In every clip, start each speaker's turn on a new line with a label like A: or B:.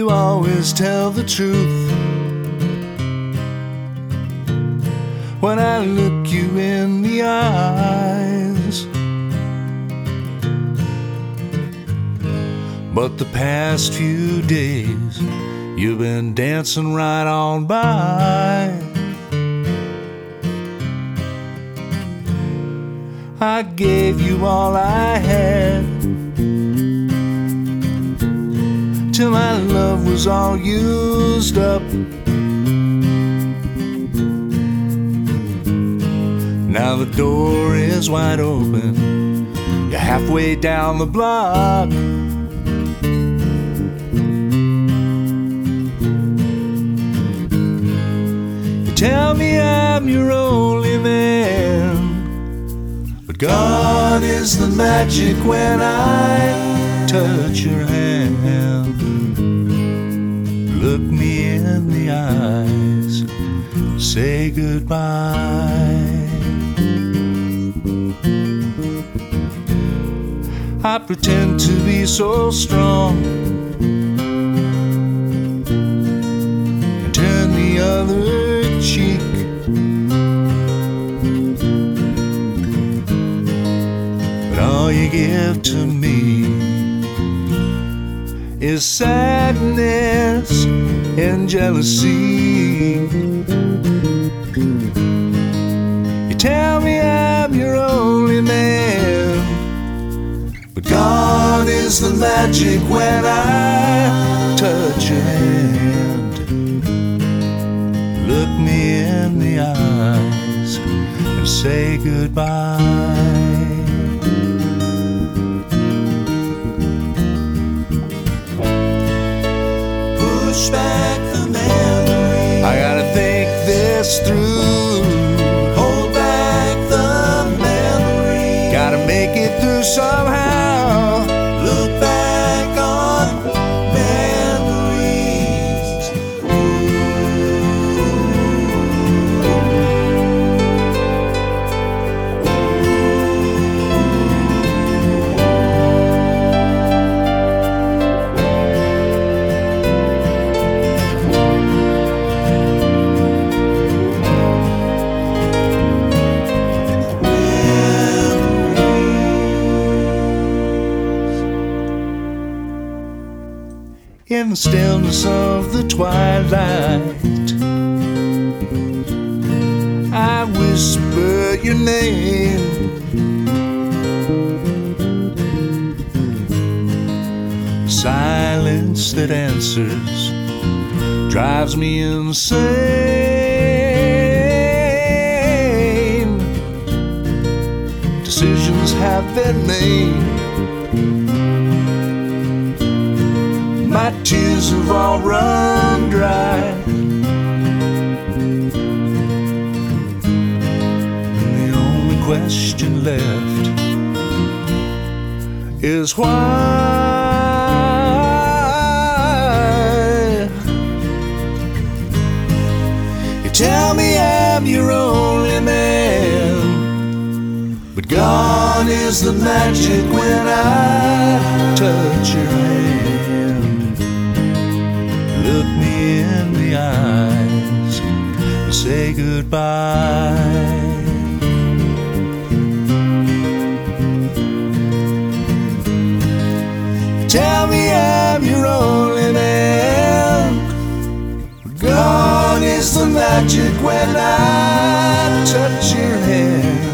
A: you always tell the truth. When I look you in the eyes, but the past few days you've been dancing right on by. I gave you all I had, till my love was all used up. Now the door is wide open, you're halfway down the block. You tell me I'm your only man, but gone is the magic when I touch your hand. Look me in the eyes, say goodbye. I pretend to be so strong and turn the other cheek, but all you give to me is sadness and jealousy. You tell me I'm your only man, but gone is the magic when I touch your hand. Look me in the eyes and say goodbye. Push back the memory, I gotta think this through. Hold back the memory, gotta make it through somehow. Look back on memories. In the stillness of the twilight, I whisper your name. Silence that answers drives me insane. Decisions have been made, my tears have all run dry, and the only question left is why. You tell me I'm your only man, but gone is the magic when I touch your hand. Look me in the eyes and say goodbye. Tell me I'm your only man, but gone is the magic when I touch your hand.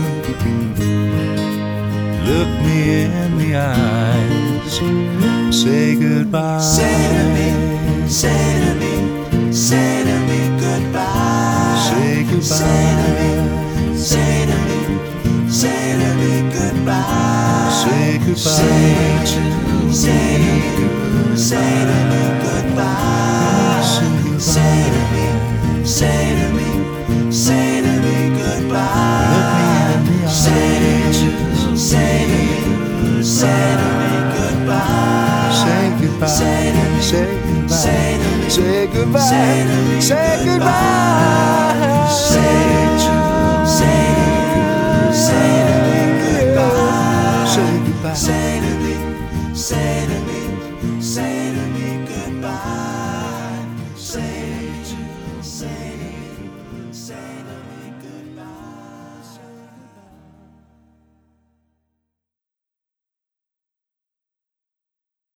A: Look me in the eyes, say goodbye.
B: Say to me, say to me, say to me goodbye.
A: Say goodbye.
B: Say to me, say to me, say to me goodbye.
A: Say goodbye.
B: Say to me, say to me goodbye. Say to me, say to me, say to me goodbye. Say to me, say to me, say to me goodbye.
A: Say goodbye.
B: Say to me,
A: Say goodbye.
B: say to me,
A: Say goodbye.
B: say to me
A: Say goodbye.